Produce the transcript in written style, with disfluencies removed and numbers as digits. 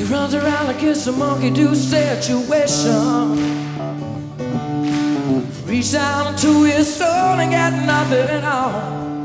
Runs around like it's a monkey do situation. Reach down into his soul and get nothing at all.